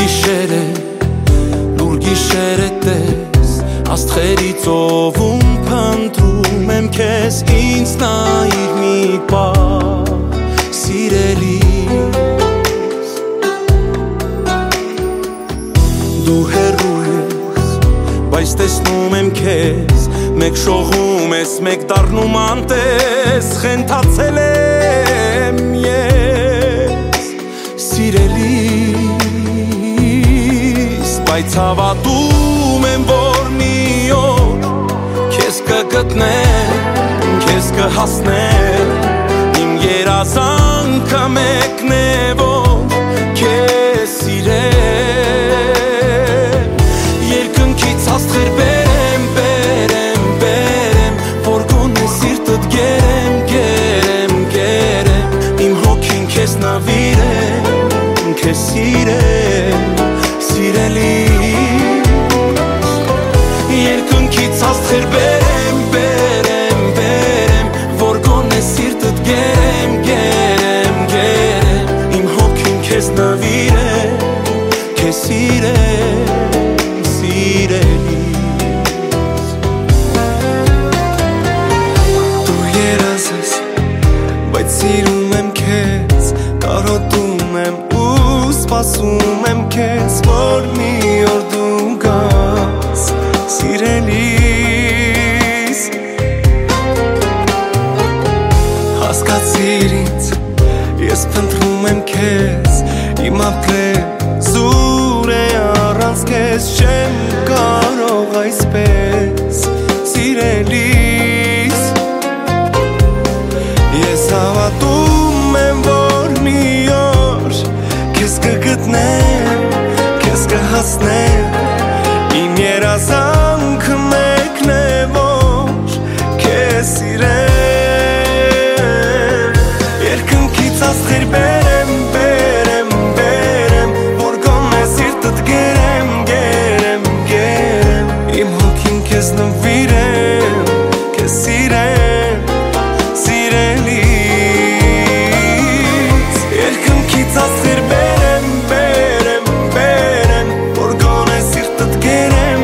գիշերը լուր գիշերը տես աստղերի ծովում փնտրում եմ քեզ ինձ նայիր մի պահ սիրելիս դու հեռու ես բայց տեսնում եմ քեզ մեկ շողում ես մեկ դառնում անտես խենթացել եմ ես սիրելիս բայց հավատում եմ որ մի օր քեզ կգտնեմ քեզ կհասնեմ իմ երազանքը մեկն է որ քեզ սիրեմ երկնքից աստղեր բերեմ որ գոնե սիրտդ գերեմ իմ հոգին քեզ նվիրեմ քեզ սիրեմ սիրելիս երկնքից աստղեր բերեմ որ գոնե սիրտդ գերեմ իմ հոգին քեզ նվիրեմ քեզ սիրեմ սիրելիս դու երազ ես բայց սիրում եմ քեզ կարոտում եմ ու սպասում եմ քեզ որ մի օր դու գաս սիրելիս հասկացիր ինձ ես փնտրում եմ քեզ իմ ապրել զուր է առանց քեզ չեմ կարող այսպես սիրելիս ես հավատում եմ որ մի օր քեզ կգտնեմ քեզ կհասնեմ իմ երազանքը մեկն է որ քեզ սիրեմ երկնքից աստղեր բերեմ որ գոնե սիրտդ գերեմ իմ հոգին քեզ նվիրեմ քեզ սիրեմ սիրելիս երկնքից աստղեր բերեմ որ գոնե սիրտդ գերեմ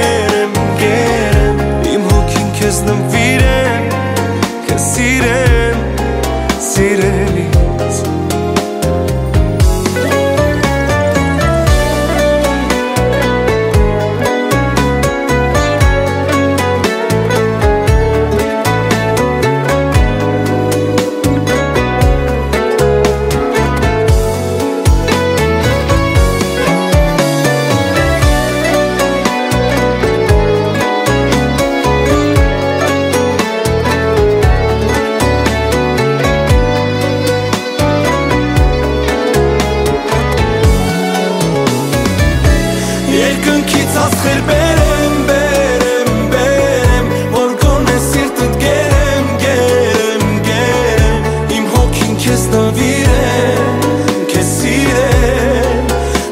իմ հոգին քեզ նվիրեմ քեզ սիրեմ սիրելիս երկնքից աստղեր բերեմ որ գոնե սիրտդ գերեմ իմ հոգին քեզ նվիրեմ քեզ սիրեմ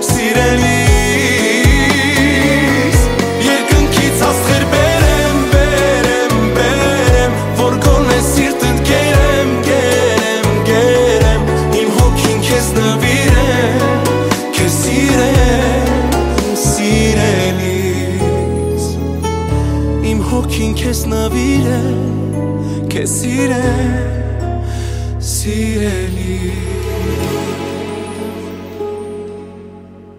սիրելիս երկնքից աստղեր բերեմ որ գոնե սիրտդ գերեմ իմ հոգին քեզ նվիրեմ քեզ սիրեմ սիրելիս իմ հոգին քեզ նվիրեմ քեզ սիրեմ սիրելիս